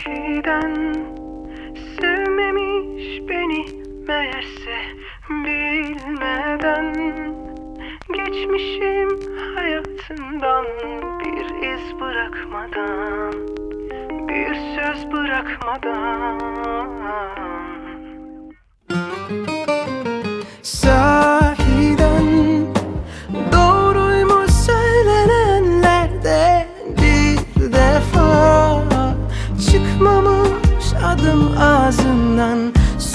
Sahiden sevmemiş beni meğerse, bilmeden geçmişim hayatından, bir iz bırakmadan, bir söz bırakmadan. Sahiden doğruymuş söylenenlerde, bir defa çıkmamış adım ağzından.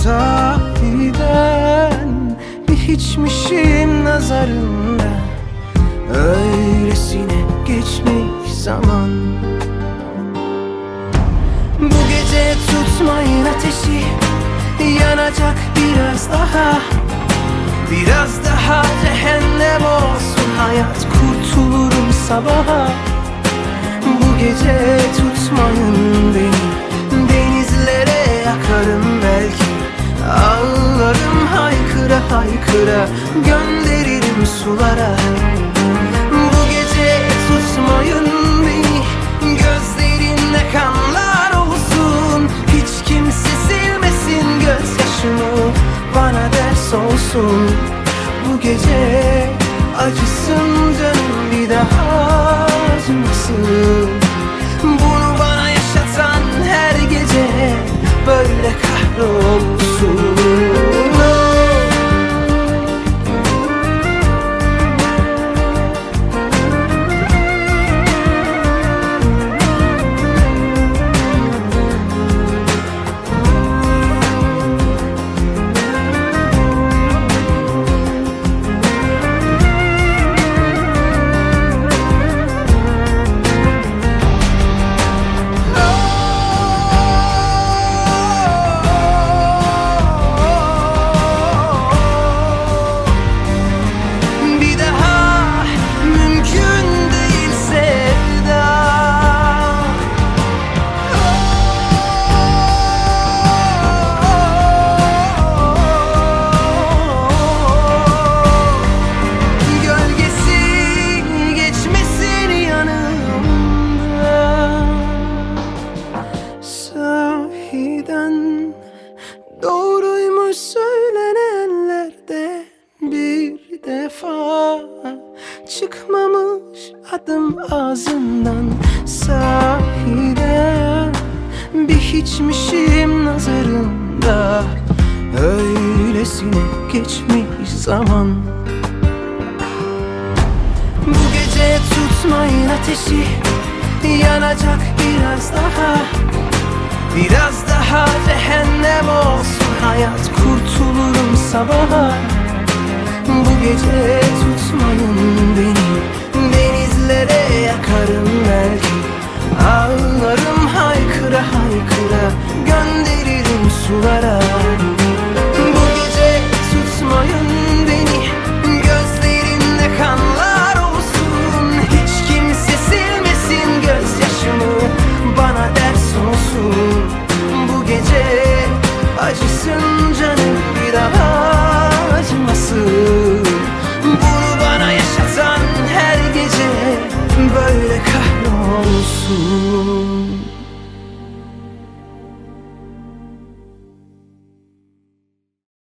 Sahiden bir hiçmişim nazarında, öylesine geçmiş zaman. Bu gece tutmayın ateşi, yanacak biraz daha. Biraz daha cehennem olsun hayat, kurtulurum sabaha. Bu gece tutmayın beni, denizlere yakarım belki. Ağlarım haykıra haykıra, gönderirim sulara. Bu gece tutmayın beni, gözlerinde kanlar olsun. Hiç kimse silmesin gözyaşımı, bana ders olsun. Bu gece acısın canım, bir daha acımasın. Bunu bana yaşatan her gece böyle kahrolsun. Sahiden doğruymuş söylenenlerde, bir defa çıkmamış adım ağzından. Sahiden bir hiçmişim nazarında, öylesine geçmiş zaman. Bu gece tutmayın ateşi, yanacak biraz daha. Biraz daha cehennem olsun hayat, kurtulurum sabaha. Bu gece tutmayın beni,